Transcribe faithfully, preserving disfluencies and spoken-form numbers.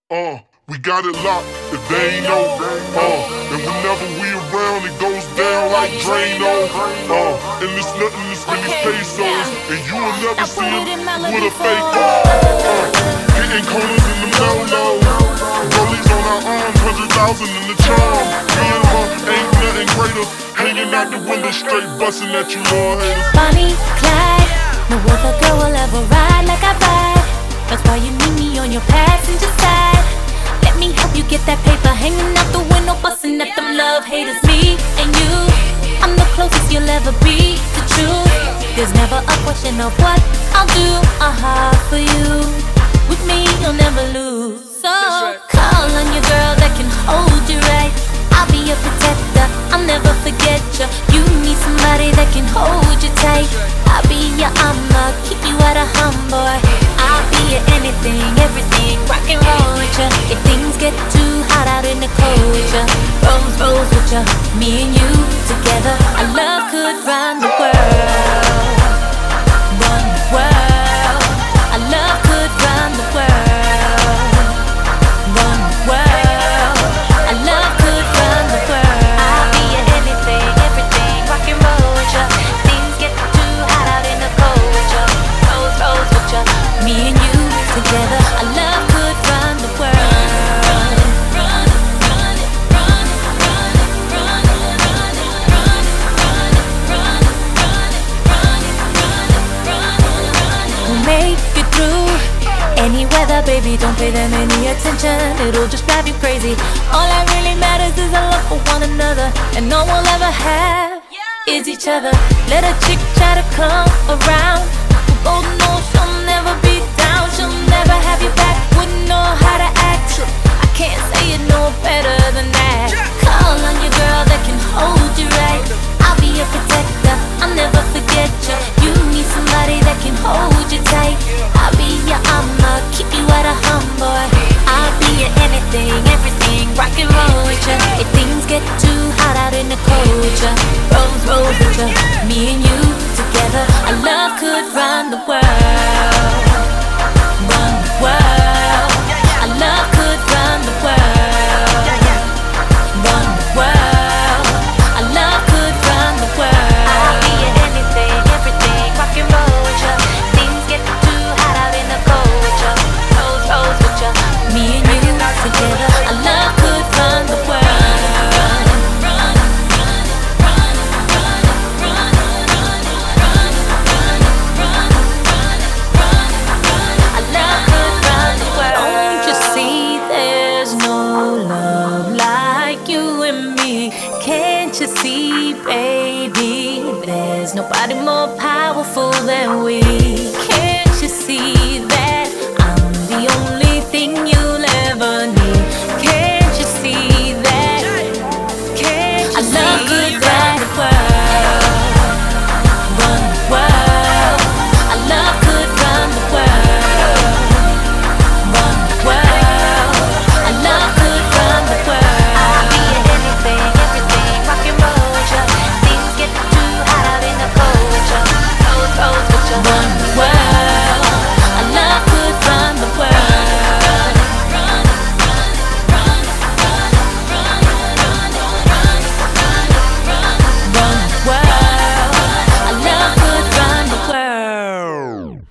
Uh, we got it locked, if they ain't know. Uh, and whenever we around, it goes down like Drano. Uh, and it's nothing that's really pesos. And you will never see him with a fake. Uh, hitting corners in the no-no. Rollies on our arms, hundred thousand in the charm. Me and her ain't nothing greater. Hanging out the window straight, busting at you, Lord haters. Bonnie, Clyde, no other girl will ever ride like I ride. That's why you need me on your passenger side. Let me help you get that paper, hanging out the window, busting at them love haters. Me and you, I'm the closest you'll ever be to truth. There's never a question of what I'll do, aha, for you. With me, you'll never lose. So call on your girl that can hold you right. I'll be your protector, I'll never forget you. You need somebody that can hold you tight. I'll be your armor, keep you out of harm, boy. I'll be your anything, everything, rock and roll with you. If things get too hot out in the cold with you, rose, rose with you. Me and you together, our love could run the world. Run the world. Our love could run the world. Run the world. Our love could run the world. I'll be your anything, everything, rock and roll with you. Things get too hot out in the cold with you, rose, rose with you. Me and you together, our love could run the world. We'll make it through any weather, baby, don't pay them any attention. It'll just drive you crazy. All that really matters is our love for one another. And all we'll ever have is each other. Let a chick try to come around, we both know she'll never be down. She'll never have you back, wouldn't know how to act. I can't say it no better than that. Call on your girl that can hold you right. I'll be your protector, I'll never forget you. You need somebody that can hold you tight. I'll be your armor, keep you out of harm, boy. I'll be your anything, everything, rock and roll with you. If things get too hot out in the cold with you, rose, rose with you. Me and you together, our love could run the world. Run the world. Our love could run the world. Run the world. Our love could run the world. I'll be your anything, everything, rock and roll with you. Things get too hot out in the cold with you, rose, rose with you. Me and you together, our love could run the world. Our love could run the world. Don't you see there's no love like you and me? Can't you see, baby, there's nobody more powerful than we.